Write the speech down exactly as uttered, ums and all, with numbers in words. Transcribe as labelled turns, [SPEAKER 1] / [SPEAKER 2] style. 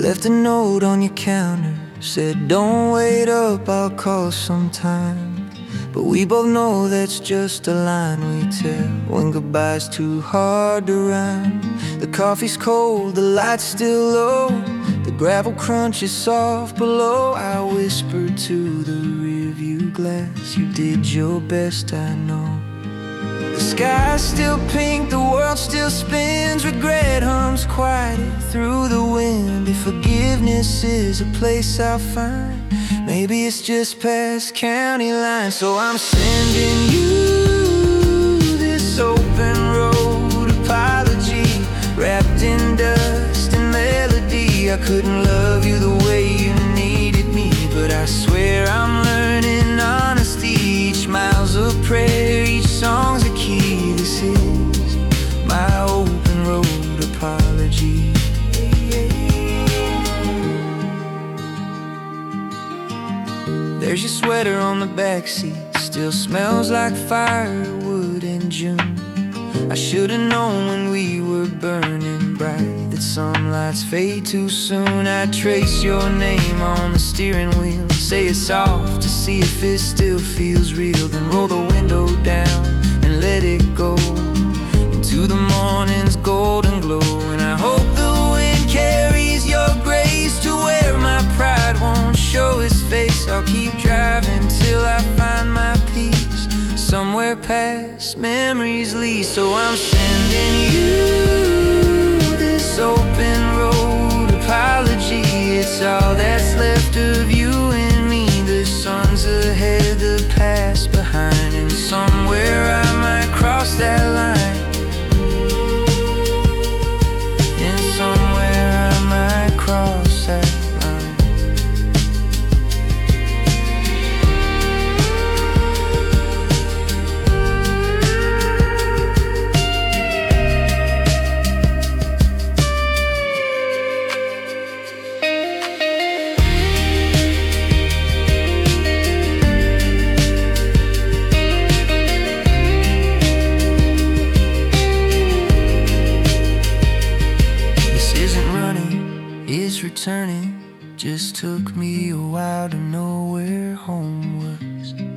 [SPEAKER 1] left a note on your counter, said don't wait up, I'll call sometime. But we both know that's just a line we tell when goodbye's too hard to rhyme. The coffee's cold, the light's still low, the gravel crunch is soft below. I whispered to the rearview glass, you did your best, I know. The sky's still pink, the world still spins, regret hums quieted through the wind. If forgiveness is a place I'll find, maybe it's just past county line. So I'm sending you this open road apology, wrapped in dust and melody. I couldn't love you the way you needed me, but I swear I'm learning honesty. Each mile's a prayer, each song's a key. This is my open road apology. There's your sweater on the backseat, still smells like firewood in June. I should've known when we were burning bright that some lights fade too soon. I trace your name on the steering wheel, say it's off to see if it still feels real. Then roll the window down and let it go into the morning's golden glow. And I hope the wind carries your grace to where my pride won't show its face. I'll keep driving till I find my peace, somewhere past memories lead. So I'm sending you this open road apology. It's all that's left of you and me. The sun's ahead, the past behind, and somewhere I might cross that line, and somewhere I might cross that line. It's returning, just took me a while to know where home was.